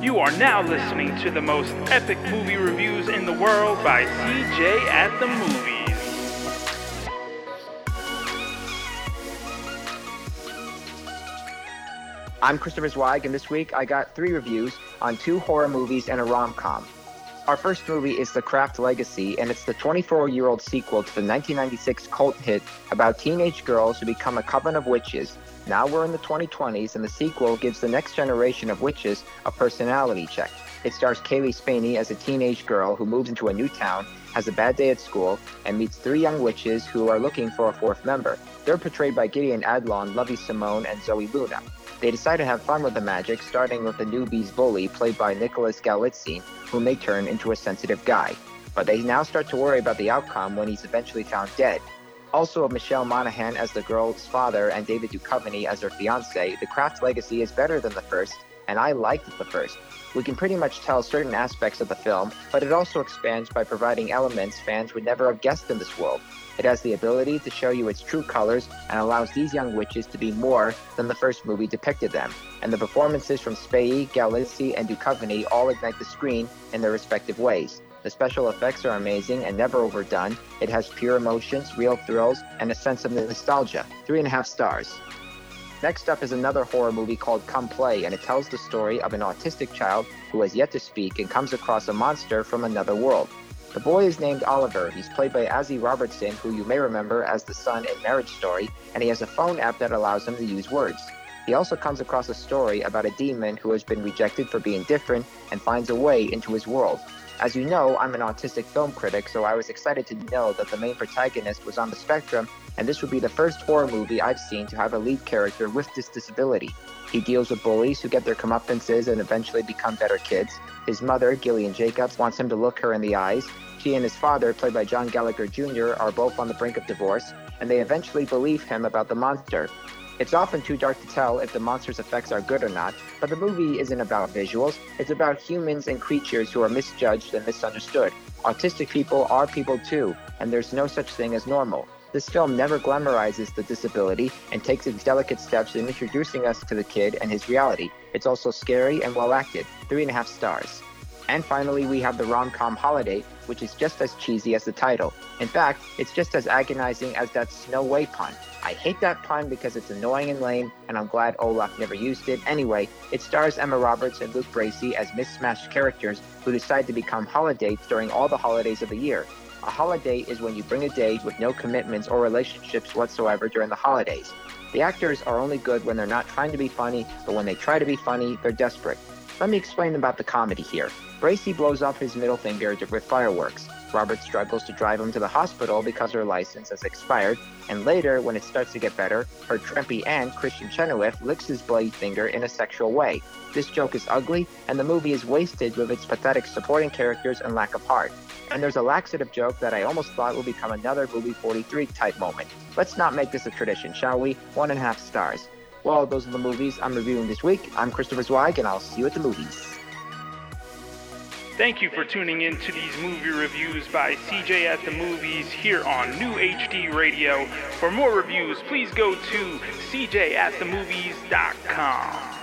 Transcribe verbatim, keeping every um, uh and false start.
You are now listening to the most epic movie reviews in the world by C J at the Movies. I'm Christopher Zweig, and this week I got three reviews on two horror movies and a rom-com. Our first movie is The Craft Legacy, and it's the twenty-four-year-old sequel to the nineteen ninety-six cult hit about teenage girls who become a coven of witches. Now we're in the twenty twenties, and the sequel gives the next generation of witches a personality check. It stars Kaylee Spaney as a teenage girl who moves into a new town, has a bad day at school, and meets three young witches who are looking for a fourth member. They're portrayed by Gideon Adlon, Lovie Simone, and Zoe Luna. They decide to have fun with the magic, starting with the newbie's bully, played by Nicholas Galitzine, whom they turn into a sensitive guy. But they now start to worry about the outcome when he's eventually found dead. Also, Michelle Monaghan as the girl's father and David Duchovny as her fiancé, The Craft Legacy is better than the first, and I liked the first. We can pretty much tell certain aspects of the film, but it also expands by providing elements fans would never have guessed in this world. It has the ability to show you its true colors and allows these young witches to be more than the first movie depicted them. And the performances from Spey, Galizzi, and Duchovny all ignite the screen in their respective ways. The special effects are amazing and never overdone. It has pure emotions, real thrills, and a sense of nostalgia. Three and a half stars. Next up is another horror movie called Come Play, and it tells the story of an autistic child who has yet to speak and comes across a monster from another world. The boy is named Oliver. He's played by Ozzy Robertson, who you may remember as the son in Marriage Story, and he has a phone app that allows him to use words. He also comes across a story about a demon who has been rejected for being different and finds a way into his world. As you know, I'm an autistic film critic, so I was excited to know that the main protagonist was on the spectrum, and this would be the first horror movie I've seen to have a lead character with this disability. He deals with bullies who get their comeuppances and eventually become better kids. His mother, Gillian Jacobs, wants him to look her in the eyes. She and his father, played by John Gallagher Junior, are both on the brink of divorce, and they eventually believe him about the monster. It's often too dark to tell if the monster's effects are good or not, but the movie isn't about visuals. It's about humans and creatures who are misjudged and misunderstood. Autistic people are people too, and there's no such thing as normal. This film never glamorizes the disability and takes its delicate steps in introducing us to the kid and his reality. It's also scary and well acted. Three and a half stars. And finally, we have the rom-com Holiday, which is just as cheesy as the title. In fact, it's just as agonizing as that Snow Way pun. I hate that pun because it's annoying and lame, and I'm glad Olaf never used it. Anyway, it stars Emma Roberts and Luke Bracey as mismatched characters who decide to become holidates during all the holidays of the year. A holiday is when you bring a date with no commitments or relationships whatsoever during the holidays. The actors are only good when they're not trying to be funny, but when they try to be funny, they're desperate. Let me explain about the comedy here. Bracey blows off his middle finger with fireworks. Robert struggles to drive him to the hospital because her license has expired, and later, when it starts to get better, her trampy aunt, Christian Chenoweth, licks his bloody finger in a sexual way. This joke is ugly, and the movie is wasted with its pathetic supporting characters and lack of heart. And there's a laxative joke that I almost thought will become another Movie forty-three type moment. Let's not make this a tradition, shall we? One and a half stars. Well, those are the movies I'm reviewing this week. I'm Christopher Zweig, and I'll see you at the movies. Thank you for tuning in to these movie reviews by C J at the Movies here on New H D Radio. For more reviews, please go to c j at the movies dot com.